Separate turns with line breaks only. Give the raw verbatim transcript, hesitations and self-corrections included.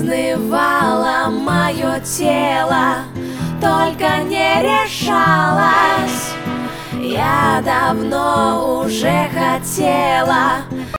изнывало мое тело, только не решалась. Я давно уже хотела